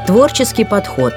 Творческий подход.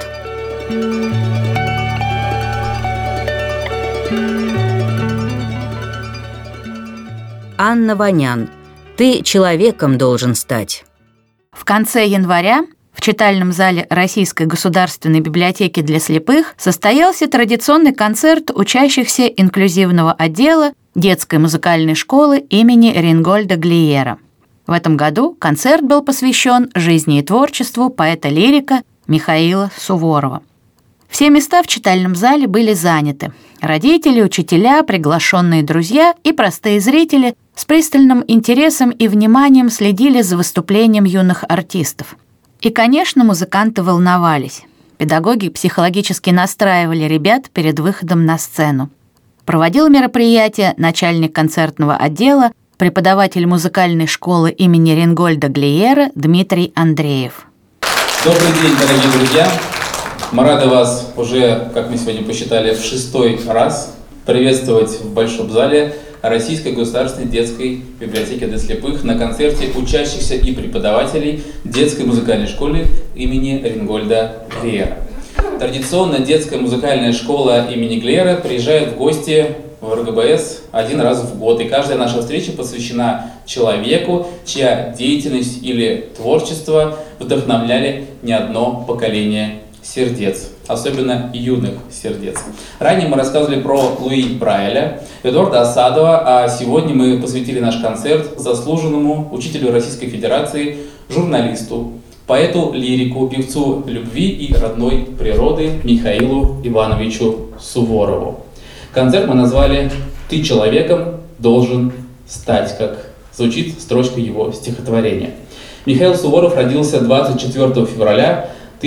Анна Ванян. «Ты человеком должен стать». В конце января в читальном зале Российской государственной библиотеки для слепых состоялся традиционный концерт учащихся инклюзивного отдела детской музыкальной школы имени Рингольда Глиера. В этом году концерт был посвящен жизни и творчеству поэта-лирика Михаила Суворова. Все места в читальном зале были заняты. Родители, учителя, приглашенные друзья и простые зрители с пристальным интересом и вниманием следили за выступлением юных артистов. И, конечно, музыканты волновались. Педагоги психологически настраивали ребят перед выходом на сцену. Проводил мероприятие начальник концертного отдела, преподаватель музыкальной школы имени Рингольда Глиера Дмитрий Андреев. Добрый день, дорогие друзья! Мы рады вас уже, как мы сегодня посчитали, в 6-й раз приветствовать в Большом зале Российской государственной детской библиотеки для слепых на концерте учащихся и преподавателей детской музыкальной школы имени Рингольда Глиера. Традиционно детская музыкальная школа имени Глиера приезжает в гости в РГБС один раз в год, и каждая наша встреча посвящена человеку, чья деятельность или творчество вдохновляли не одно поколение сердец, особенно юных сердец. Ранее мы рассказывали про Луи Брайля, Эдуарда Асадова, а сегодня мы посвятили наш концерт заслуженному учителю Российской Федерации, журналисту, поэту-лирику, певцу любви и родной природы Михаилу Ивановичу Суворову. Концерт мы назвали «Ты человеком должен стать», как звучит строчка его стихотворения. Михаил Суворов родился 24 февраля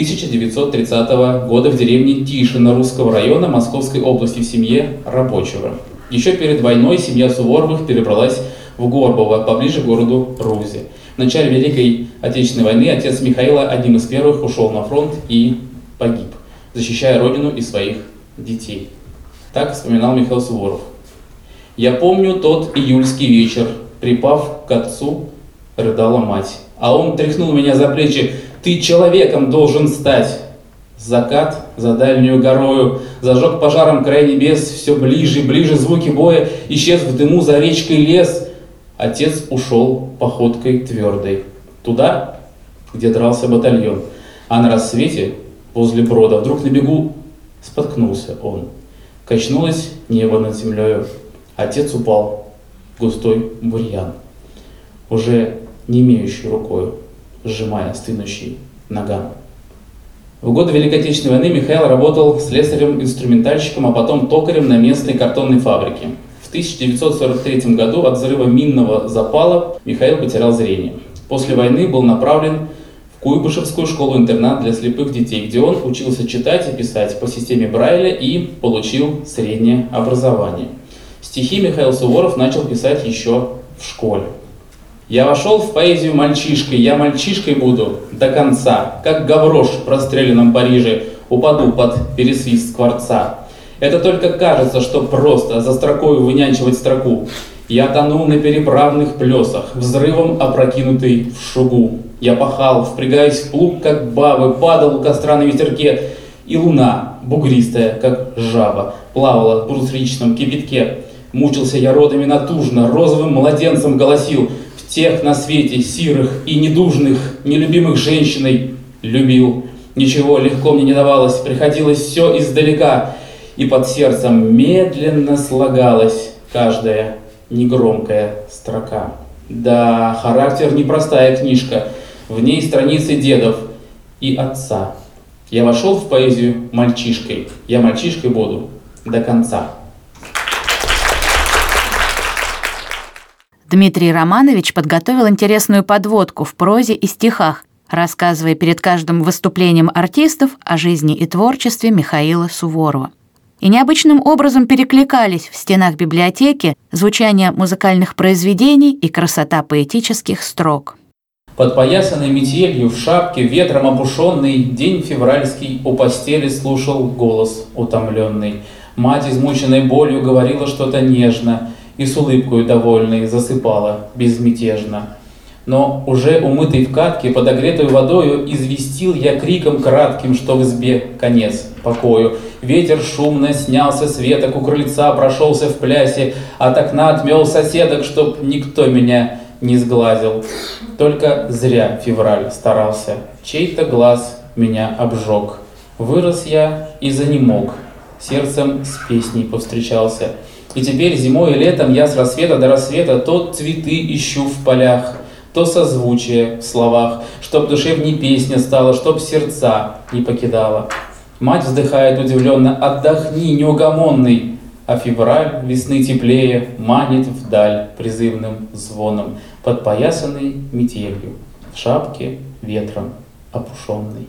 1930 года в деревне Тишино Русского района Московской области в семье рабочего. Еще перед войной семья Суворовых перебралась в Горбово, поближе к городу Рузе. В начале Великой Отечественной войны отец Михаила одним из первых ушел на фронт и погиб, защищая родину и своих детей. Так вспоминал Михаил Суворов. «Я помню тот июльский вечер, припав к отцу, рыдала мать, а он тряхнул меня за плечи: ты человеком должен стать. Закат за дальнюю горою зажег пожаром край небес, все ближе и ближе звуки боя, исчез в дыму за речкой лес. Отец ушел походкой твердой туда, где дрался батальон, а на рассвете возле брода вдруг на бегу споткнулся он. Качнулось небо над землею, отец упал в густой бурьян, уже не имеющий рукою, сжимая стынущий наган». В годы Великой Отечественной войны Михаил работал слесарем-инструментальщиком, а потом токарем на местной картонной фабрике. В 1943 году от взрыва минного запала Михаил потерял зрение. После войны был направлен в Куйбышевскую школу-интернат для слепых детей, где он учился читать и писать по системе Брайля и получил среднее образование. Стихи Михаил Суворов начал писать еще в школе. «Я вошел в поэзию мальчишкой, я мальчишкой буду до конца, как гаврош в простреленном Париже, упаду под пересвист скворца. Это только кажется, что просто за строкою вынянчивать строку. Я тонул на переправных плесах, взрывом опрокинутый в шугу. Я пахал, впрягаясь в плуг, как бабы, падал у костра на ветерке, и луна, бугристая, как жаба, плавала в брусничном кипятке. Мучился я родами натужно, розовым младенцем голосил. Тех на свете сирых и недужных, нелюбимых женщиной любил. Ничего легко мне не давалось, приходилось все издалека, и под сердцем медленно слагалась каждая негромкая строка. Да, характер непростая книжка, в ней страницы дедов и отца. Я вошел в поэзию мальчишкой, я мальчишкой буду до конца». Дмитрий Романович подготовил интересную подводку в прозе и стихах, рассказывая перед каждым выступлением артистов о жизни и творчестве Михаила Суворова. И необычным образом перекликались в стенах библиотеки звучание музыкальных произведений и красота поэтических строк. Подпоясанный метелью в шапке, ветром опушенный, день февральский у постели слушал голос утомленный. Мать, измученной болью, говорила что-то нежно и с улыбкой довольной засыпала безмятежно. Но уже умытый в катке, подогретую водою, известил я криком кратким, что в избе конец покою. Ветер шумно снялся с веток, у крыльца прошелся в плясе, от окна отмел соседок, чтоб никто меня не сглазил. Только зря февраль старался, чей-то глаз меня обжег. Вырос я и занемог, сердцем с песней повстречался. И теперь зимой и летом я с рассвета до рассвета то цветы ищу в полях, то созвучие в словах, чтоб душевней песня стала, чтоб сердца не покидала. Мать вздыхает удивленно: отдохни, неугомонный. А февраль весны теплее манит вдаль призывным звоном, подпоясанный метелью, в шапке ветром опушенной.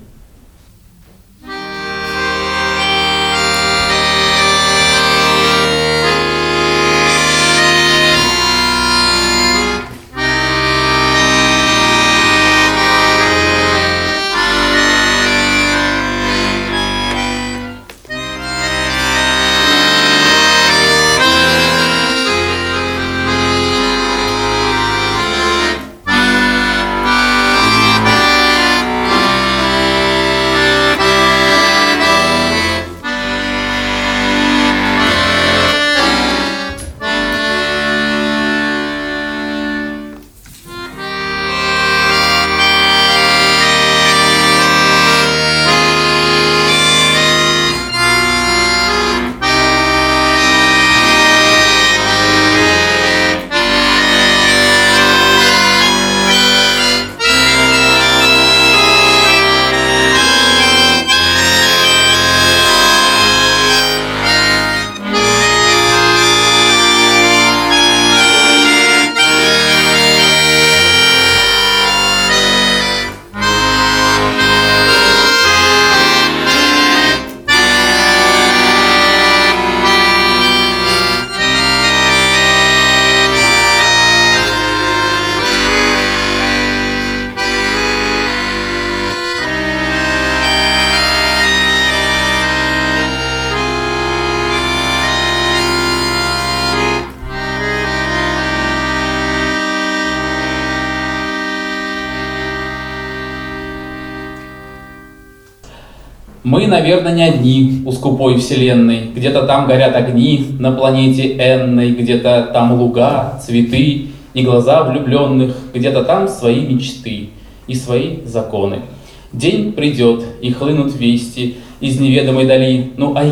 Мы, наверное, не одни у скупой вселенной. Где-то там горят огни на планете Энной, где-то там луга, цветы и глаза влюбленных, где-то там свои мечты и свои законы. День придет, и хлынут вести из неведомой дали. Ну а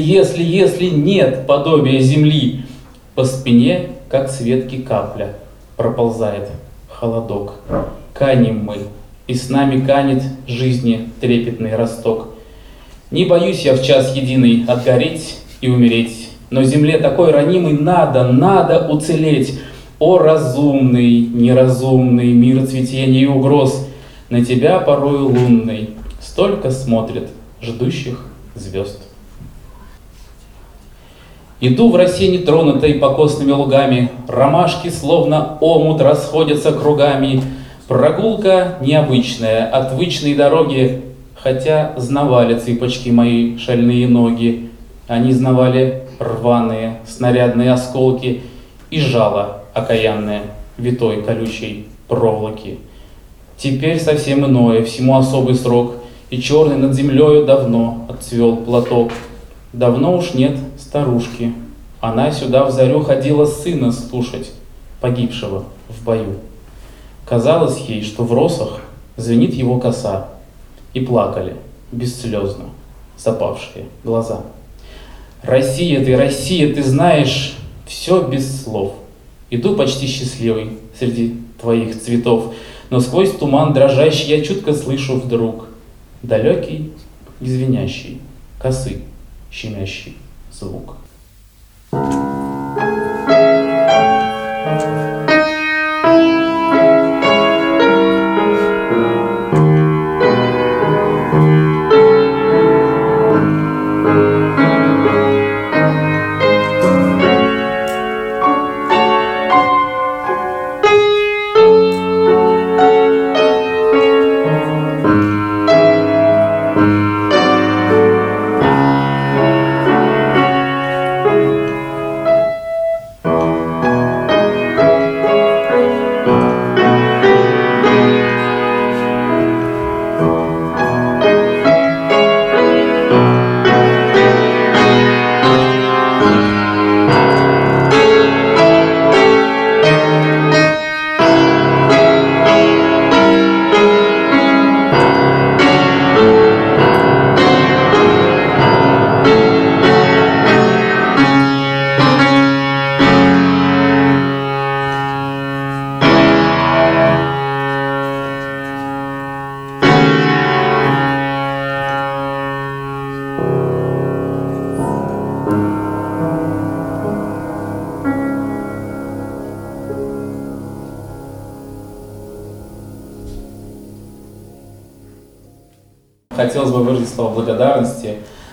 если нет подобия земли? По спине, как с ветки капля, проползает холодок. Канем мы, и с нами канет жизни трепетный росток. Не боюсь я в час единый отгореть и умереть, но земле такой ранимой надо уцелеть. О разумный, неразумный мир цветения и угроз, на тебя порою лунный столько смотрит ждущих звезд. Иду в росе нетронутой покосными лугами, ромашки словно омут расходятся кругами. Прогулка необычная, отвычной дороги, хотя знавали цыпочки мои шальные ноги. Они знавали рваные снарядные осколки и жало окаянное витой колючей проволоки. Теперь совсем иное, всему особый срок, и черный над землею давно отцвел платок. Давно уж нет старушки, она сюда в зарю ходила сына слушать, погибшего в бою. Казалось ей, что в росах звенит его коса, и плакали бесслезно запавшие глаза. Россия, ты знаешь, все без слов. Иду почти счастливый среди твоих цветов, но сквозь туман дрожащий я чутко слышу вдруг далекий и звенящий, косы щемящий звук. Хотелось бы выразить слова благодарности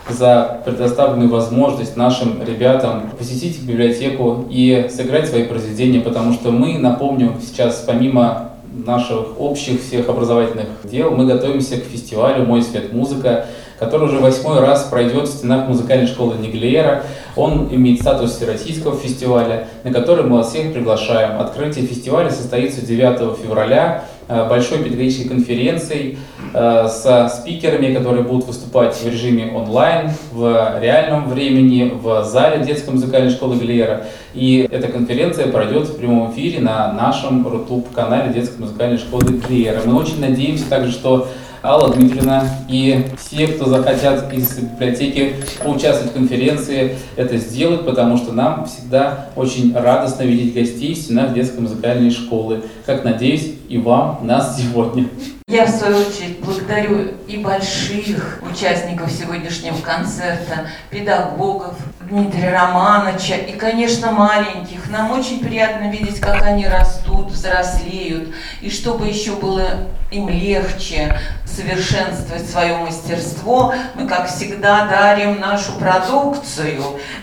за предоставленную возможность нашим ребятам посетить библиотеку и сыграть свои произведения, потому что мы, напомню, сейчас помимо наших общих всех образовательных дел, мы готовимся к фестивалю «Мой свет. Музыка», который уже 8-й раз пройдет в стенах музыкальной школы Неглиера. Он имеет статус всероссийского фестиваля, на который мы вас всех приглашаем. Открытие фестиваля состоится 9 февраля большой педагогической конференцией со спикерами, которые будут выступать в режиме онлайн, в реальном времени, в зале детской музыкальной школы Неглиера. И эта конференция пройдет в прямом эфире на нашем YouTube-канале детской музыкальной школы Неглиера. Мы очень надеемся также, что Алла Дмитриевна и все, кто захотят из библиотеки поучаствовать в конференции, это сделают, потому что нам всегда очень радостно видеть гостей в стенах детской музыкальной школы. Как, надеюсь, и вам нас сегодня. Я, в свою очередь, благодарю и больших участников сегодняшнего концерта, педагогов, Дмитрия Романовича и, конечно, маленьких. Нам очень приятно видеть, как они растут, взрослеют, и чтобы еще было им легче совершенствовать свое мастерство, мы, как всегда, дарим нашу продукцию.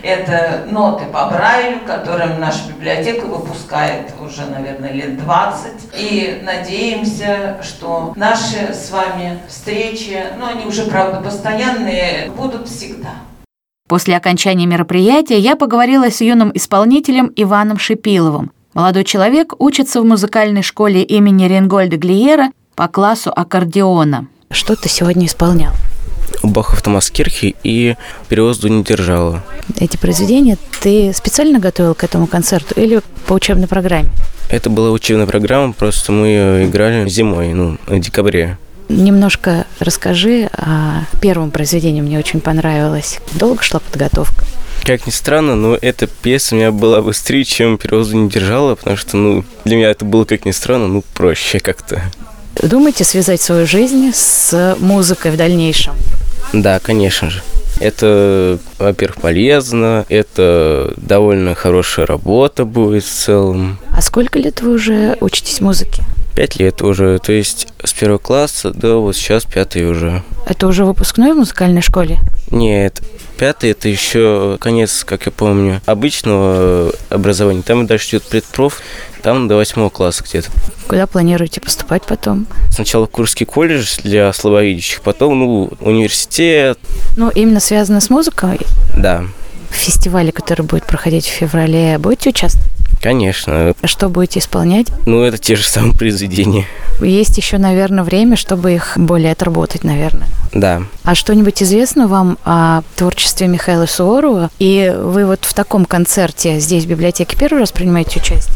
Это ноты по Брайлю, которые наша библиотека выпускает уже, наверное, лет 20. И надеемся, что наши с вами встречи, они уже, правда, постоянные, будут всегда. После окончания мероприятия я поговорила с юным исполнителем Иваном Шипиловым. Молодой человек учится в музыкальной школе имени Рейнгольда Глиера по классу аккордеона. Что ты сегодня исполнял? Баха в Томаскирхе и «Перевоз Дуни Держава». Эти произведения ты специально готовил к этому концерту или по учебной программе? Это была учебная программа, просто мы ее играли зимой, в декабре. Немножко расскажи о первом произведении, мне очень понравилось. Долго шла подготовка? Как ни странно, но эта песня у меня была быстрее, чем «Перевоз Дуни Держава», потому что, для меня это было, как ни странно, проще как-то. Думаете связать свою жизнь с музыкой в дальнейшем? Да, конечно же. Это, во-первых, полезно, это довольно хорошая работа будет в целом. А сколько лет вы уже учитесь музыке? 5 лет уже, то есть с 1 класса до вот сейчас 5-й уже. Это уже выпускной в музыкальной школе? Нет, 5-й это еще конец, как я помню, обычного образования. Там дальше идет предпроф, там до 8 класса где-то. Куда планируете поступать потом? Сначала Курский колледж для слабовидящих, потом, университет. Именно связано с музыкой? Да. В фестивале, который будет проходить в феврале, будете участвовать? Конечно. А что будете исполнять? Это те же самые произведения. Есть еще, наверное, время, чтобы их более отработать, наверное. Да. А что-нибудь известно вам о творчестве Михаила Суворова? И вы вот в таком концерте здесь, в библиотеке, первый раз принимаете участие?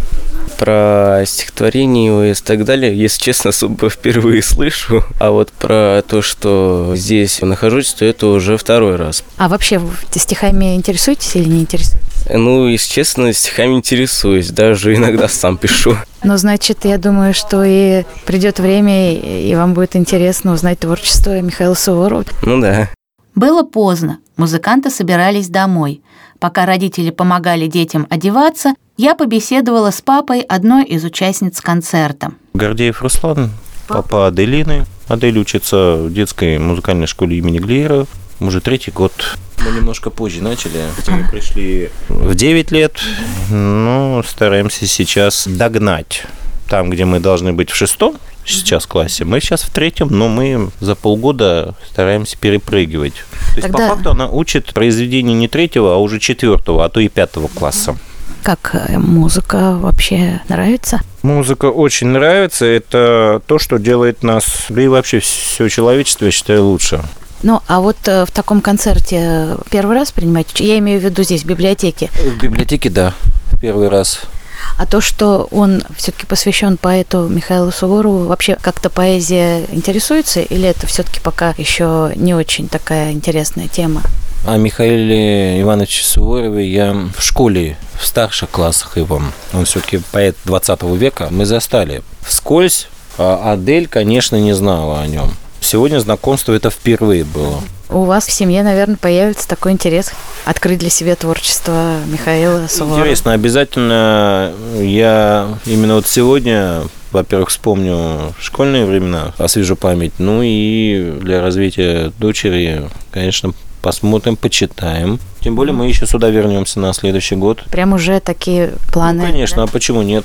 Про стихотворение его и так далее, если честно, особо впервые слышу. А вот про то, что здесь нахожусь, то это уже 2-й раз. А вообще вы стихами интересуетесь или не интересуетесь? Если честно, стихами интересуюсь, даже иногда сам пишу. Значит, я думаю, что и придет время, и вам будет интересно узнать творчество Михаила Суворова. Да. Было поздно, музыканты собирались домой. Пока родители помогали детям одеваться, я побеседовала с папой одной из участниц концерта. Гордеев Руслан, папа Аделины. Адель учится в детской музыкальной школе имени Глиера. Уже 3-й год. Мы немножко позже начали. Мы пришли в 9 лет, стараемся сейчас догнать. Там, где мы должны быть в 6-м сейчас классе, мы сейчас в 3-м, но мы за полгода стараемся перепрыгивать. То есть, по факту, она учит произведения не 3-го, а уже 4-го, а то и 5-го класса. Как музыка вообще нравится? Музыка очень нравится. Это то, что делает нас, да и вообще все человечество, я считаю, лучше. А вот в таком концерте первый раз принимаете участие? Я имею в виду здесь, в библиотеке. В библиотеке, да, первый раз. А то, что он все-таки посвящен поэту Михаилу Суворову, вообще как-то поэзия интересуется, или это все-таки пока еще не очень такая интересная тема? О Михаиле Ивановиче Суворове я в школе, в старших классах его. Он все-таки поэт 20 века. Мы застали вскользь, а Адель, конечно, не знала о нем. Сегодня знакомство это впервые было. У вас в семье, наверное, появится такой интерес открыть для себя творчество Михаила Суворова. Интересно, обязательно я именно сегодня Во-первых, вспомню школьные времена, освежу память. Ну и для развития дочери, конечно, посмотрим, почитаем. Тем более мы еще сюда вернемся на следующий год. Прям уже такие планы. Ну, конечно, да? а почему нет?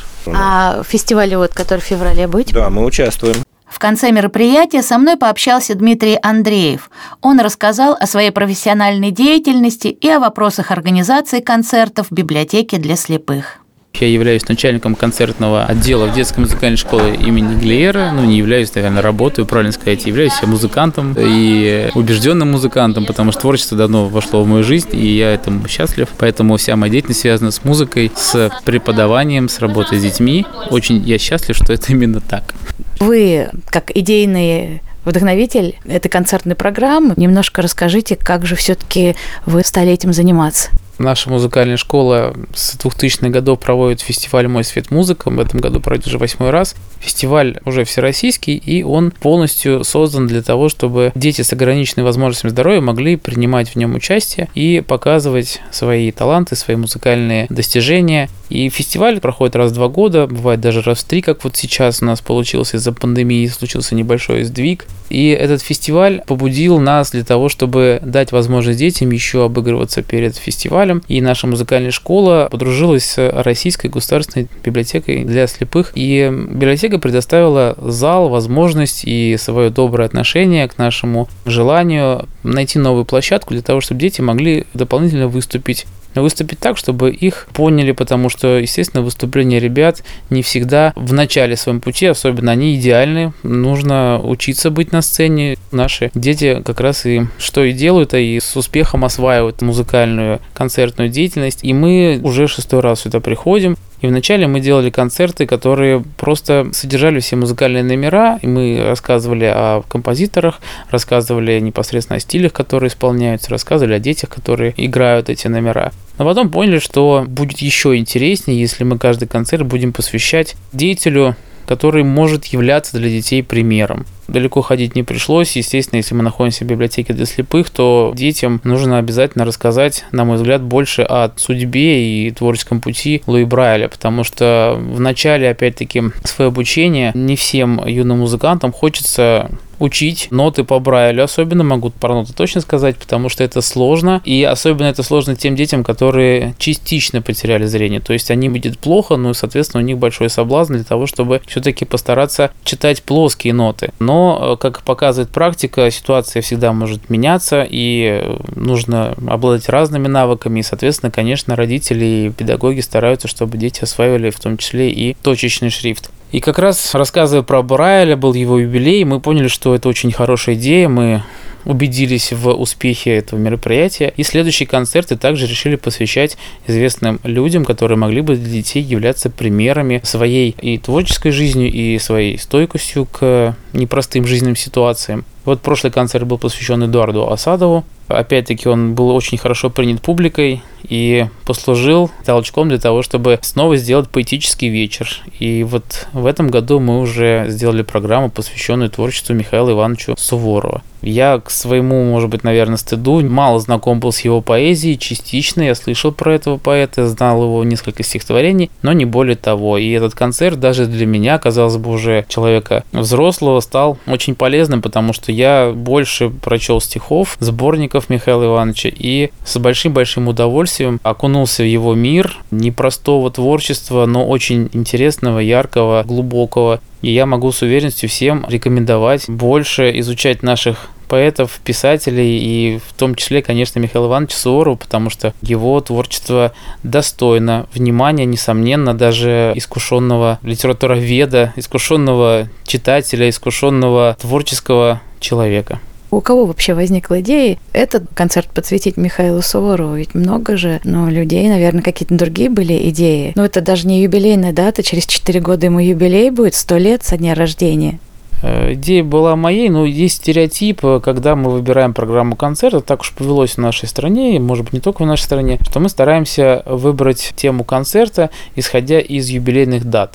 А фестивале, вот, который в феврале будет? Да, мы участвуем. В конце мероприятия со мной пообщался Дмитрий Андреев. Он рассказал о своей профессиональной деятельности и о вопросах организации концертов в библиотеке для слепых. Я являюсь начальником концертного отдела в детской музыкальной школе имени Глиера. Ну, не являюсь, наверное, работаю, правильно сказать. Являюсь музыкантом и убежденным музыкантом, потому что творчество давно вошло в мою жизнь, и я этому счастлив. Поэтому вся моя деятельность связана с музыкой, с преподаванием, с работой с детьми. Очень я счастлив, что это именно так. Вы, как идейный вдохновитель этой концертной программы, немножко расскажите, как же все-таки вы стали этим заниматься. Наша музыкальная школа с 2000-х годов проводит фестиваль «Мой свет музыка». В этом году пройдет уже 8-й раз. Фестиваль уже всероссийский, и он полностью создан для того, чтобы дети с ограниченными возможностями здоровья могли принимать в нем участие и показывать свои таланты, свои музыкальные достижения. И фестиваль проходит раз в 2 года, бывает даже раз в 3, как вот сейчас у нас получилось из-за пандемии, случился небольшой сдвиг. И этот фестиваль побудил нас для того, чтобы дать возможность детям еще обыгрываться перед фестивалем. И наша музыкальная школа подружилась с Российской государственной библиотекой для слепых. И библиотека предоставила зал, возможность и свое доброе отношение к нашему желанию найти новую площадку для того, чтобы дети могли дополнительно выступить так, чтобы их поняли, потому что, естественно, выступления ребят не всегда в начале своем пути, особенно они идеальны, нужно учиться быть на сцене. Наши дети как раз и что и делают, и с успехом осваивают музыкальную концертную деятельность, и мы уже 6-й раз сюда приходим. И вначале мы делали концерты, которые просто содержали все музыкальные номера, и мы рассказывали о композиторах, рассказывали непосредственно о стилях, которые исполняются, рассказывали о детях, которые играют эти номера. Но потом поняли, что будет еще интереснее, если мы каждый концерт будем посвящать деятелю, который может являться для детей примером. Далеко ходить не пришлось. Естественно, если мы находимся в библиотеке для слепых, то детям нужно обязательно рассказать, на мой взгляд, больше о судьбе и творческом пути Луи Брайля, потому что в начале, опять-таки, своего обучения не всем юным музыкантам хочется учить ноты по Брайлю. Особенно могу про ноты точно сказать, потому что это сложно. И особенно это сложно тем детям, которые частично потеряли зрение. То есть они видят плохо, но, соответственно, у них большой соблазн для того, чтобы все-таки постараться читать плоские ноты. Но, как показывает практика, ситуация всегда может меняться, и нужно обладать разными навыками. И, соответственно, конечно, родители и педагоги стараются, чтобы дети осваивали в том числе и точечный шрифт. И как раз, рассказывая про Брайля, был его юбилей, мы поняли, что это очень хорошая идея, мы убедились в успехе этого мероприятия. И следующие концерты также решили посвящать известным людям, которые могли бы для детей являться примерами своей и творческой жизнью, и своей стойкостью к непростым жизненным ситуациям. Вот прошлый концерт был посвящен Эдуарду Асадову. Опять-таки он был очень хорошо принят публикой и послужил толчком для того, чтобы снова сделать поэтический вечер. И вот в этом году мы уже сделали программу, посвященную творчеству Михаила Ивановича Суворова. Я к своему, может быть, наверное, стыду мало знаком был с его поэзией, частично я слышал про этого поэта, знал его несколько стихотворений, но не более того. И этот концерт даже для меня, казалось бы, уже человека взрослого, стал очень полезным, потому что я больше прочел стихов, сборников Михаила Ивановича и с большим-большим удовольствием окунулся в его мир непростого творчества, но очень интересного, яркого, глубокого. И я могу с уверенностью всем рекомендовать больше изучать наших поэтов, писателей, и в том числе, конечно, Михаила Ивановича Суворова, потому что его творчество достойно внимания, несомненно, даже искушенного литературоведа, искушенного читателя, искушенного творческого человека. У кого вообще возникла идея этот концерт посвятить Михаилу Суворову? Ведь много же, людей, наверное, какие-то другие были идеи. Но это даже не юбилейная дата, через 4 года ему юбилей будет, 100 лет со дня рождения. Идея была моей, но есть стереотип, когда мы выбираем программу концерта, так уж повелось в нашей стране, и, может быть, не только в нашей стране, что мы стараемся выбрать тему концерта, исходя из юбилейных дат.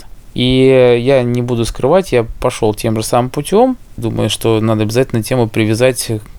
И я не буду скрывать, я пошел тем же самым путем. Думаю, что надо обязательно тему привязать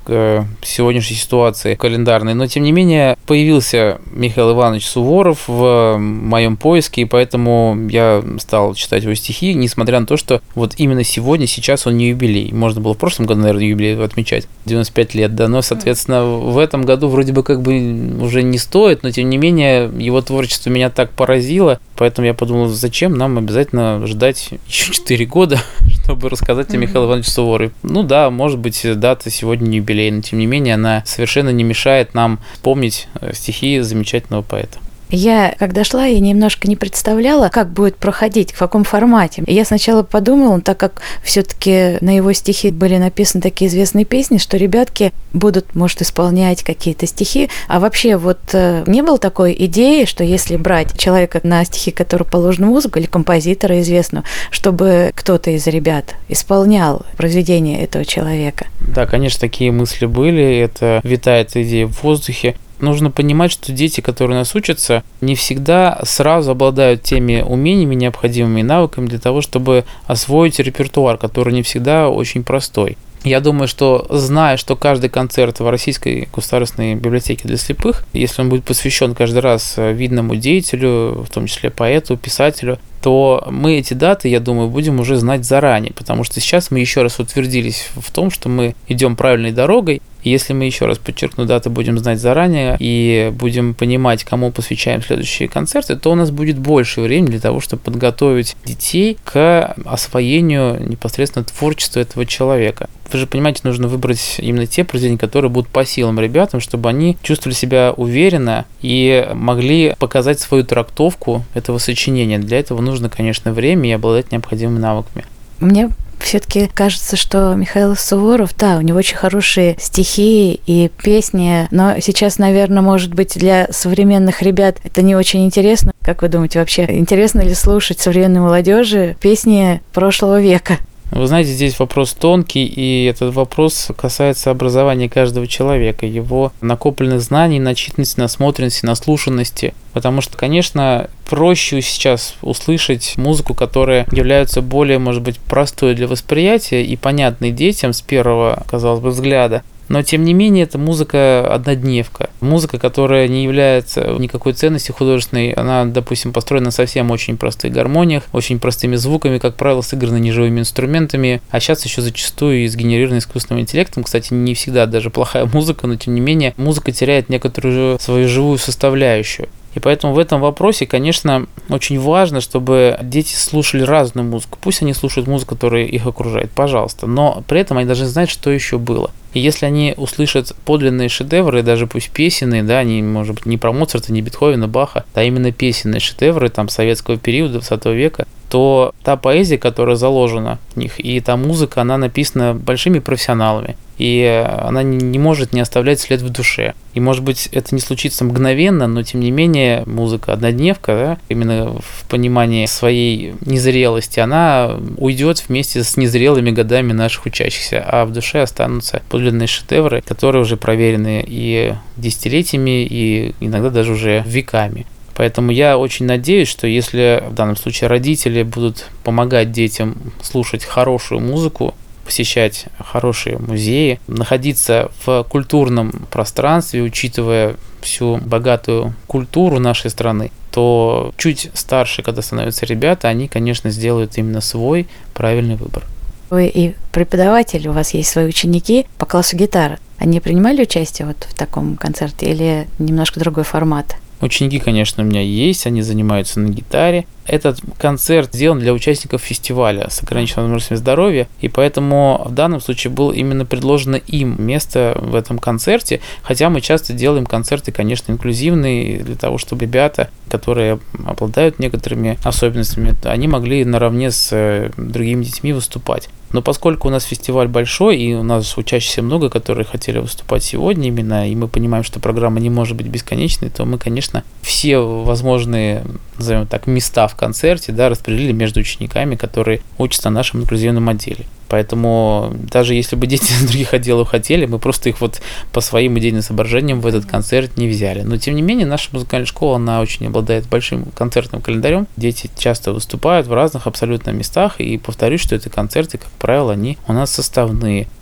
к сегодняшней ситуации календарной. Но, тем не менее, появился Михаил Иванович Суворов в моем поиске, и поэтому я стал читать его стихи, несмотря на то, что вот именно сегодня, сейчас он не юбилей. Можно было в прошлом году, наверное, юбилей отмечать, 95 лет, да, но, соответственно, в этом году вроде бы как бы уже не стоит, но, тем не менее, его творчество меня так поразило, поэтому я подумал, зачем нам обязательно ждать еще 4 года, чтобы рассказать о Михаиле Ивановиче Суворове. Ну да, может быть, дата сегодня не юбилей, но, тем не менее, она совершенно не мешает нам помнить стихи замечательного поэта. Я, когда шла, я немножко не представляла, как будет проходить, в каком формате. И я сначала подумала, так как все-таки на его стихи были написаны такие известные песни, что ребятки будут, может, исполнять какие-то стихи. А вообще вот не было такой идеи, что если брать человека на стихи, которые положена музыка, или композитора известного, чтобы кто-то из ребят исполнял произведение этого человека? Да, конечно, такие мысли были, это витает идея в воздухе. Нужно понимать, что дети, которые у нас учатся, не всегда сразу обладают теми умениями, необходимыми навыками для того, чтобы освоить репертуар, который не всегда очень простой. Я думаю, что зная, что каждый концерт в Российской государственной библиотеке для слепых, если он будет посвящен каждый раз видному деятелю, в том числе поэту, писателю, то мы эти даты, я думаю, будем уже знать заранее, потому что сейчас мы еще раз утвердились в том, что мы идем правильной дорогой. И если мы, еще раз подчеркну, даты будем знать заранее и будем понимать, кому посвящаем следующие концерты, то у нас будет больше времени для того, чтобы подготовить детей к освоению непосредственно творчества этого человека. Вы же понимаете, нужно выбрать именно те произведения, которые будут по силам ребятам, чтобы они чувствовали себя уверенно и могли показать свою трактовку этого сочинения. Для этого нужно, конечно, время и обладать необходимыми навыками. Мне все-таки кажется, что Михаил Суворов, да, у него очень хорошие стихи и песни, но сейчас, наверное, может быть, для современных ребят это не очень интересно. Как вы думаете, вообще интересно ли слушать современной молодежи песни прошлого века? Вы знаете, здесь вопрос тонкий, и этот вопрос касается образования каждого человека, его накопленных знаний, начитанности, насмотренности, наслушанности. Потому что, конечно, проще сейчас услышать музыку, которая является более, может быть, простой для восприятия и понятной детям с первого, казалось бы, взгляда. Но, тем не менее, это музыка-однодневка. Музыка, которая не является никакой ценностью художественной. Она, допустим, построена на совсем очень простых гармониях, очень простыми звуками, как правило, сыграна неживыми инструментами. А сейчас еще зачастую и сгенерирована искусственным интеллектом. Кстати, не всегда даже плохая музыка, но, тем не менее, музыка теряет некоторую свою живую составляющую. И поэтому в этом вопросе, конечно, очень важно, чтобы дети слушали разную музыку. Пусть они слушают музыку, которая их окружает, пожалуйста, но при этом они должны знать, что еще было. И если они услышат подлинные шедевры, даже пусть песенные, да, они, может быть, не про Моцарта, не Бетховена, Баха, а именно песенные шедевры там советского периода, 20 века, то та поэзия, которая заложена в них, и та музыка, она написана большими профессионалами, и она не может не оставлять след в душе. И, может быть, это не случится мгновенно, но, тем не менее, музыка-однодневка, да, именно в понимании своей незрелости, она уйдет вместе с незрелыми годами наших учащихся, а в душе останутся подлинные шедевры, которые уже проверены и десятилетиями, и иногда даже уже веками. Поэтому я очень надеюсь, что если в данном случае родители будут помогать детям слушать хорошую музыку, посещать хорошие музеи, находиться в культурном пространстве, учитывая всю богатую культуру нашей страны, то чуть старше, когда становятся ребята, они, конечно, сделают именно свой правильный выбор. Вы и преподаватель, у вас есть свои ученики по классу гитары. Они принимали участие вот в таком концерте или немножко другой формат? Ученики, конечно, у меня есть, они занимаются на гитаре. Этот концерт сделан для участников фестиваля с ограниченными возможностями здоровья, и поэтому в данном случае было именно предложено им место в этом концерте, хотя мы часто делаем концерты, конечно, инклюзивные, для того, чтобы ребята, которые обладают некоторыми особенностями, они могли наравне с другими детьми выступать. Но поскольку у нас фестиваль большой, и у нас учащихся много, которые хотели выступать сегодня именно, и мы понимаем, что программа не может быть бесконечной, то мы, конечно, все возможные, назовем так, места в концерте, да, распределили между учениками, которые учатся в нашем инклюзивном отделе. Поэтому даже если бы дети из других отделов хотели, мы просто их вот по своим идейным соображениям в этот концерт не взяли. Но тем не менее, наша музыкальная школа, она очень обладает большим концертным календарем. Дети часто выступают в разных абсолютно местах, и повторюсь, что эти концерты, как правило, они у нас составные.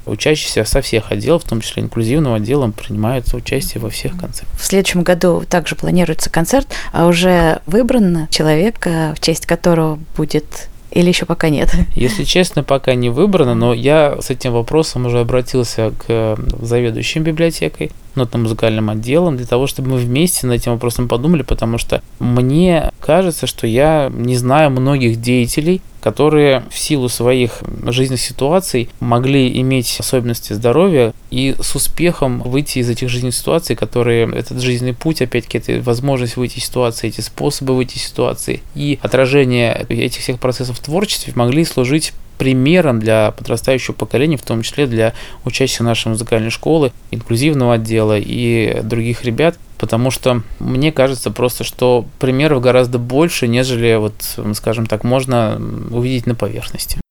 учащиеся со всех отделов, в том числе инклюзивного отдела, принимают участие во всех концертах. В следующем году также планируется концерт, а уже выбран человек, в честь которого будет... Или еще пока нет? Если честно, пока не выбрано, но я с этим вопросом уже обратился к заведующим библиотекой, нотно-музыкальным отделом, для того, чтобы мы вместе над этим вопросом подумали, потому что мне кажется, что я не знаю многих деятелей, которые в силу своих жизненных ситуаций могли иметь особенности здоровья и с успехом выйти из этих жизненных ситуаций, которые этот жизненный путь, опять-таки, это возможность выйти из ситуации, эти способы выйти из ситуации и отражение этих всех процессов в творчестве могли служить примером для подрастающего поколения, в том числе для учащихся нашей музыкальной школы, инклюзивного отдела и других ребят, потому что мне кажется просто, что примеров гораздо больше, нежели, вот, скажем так, можно увидеть на поверхности.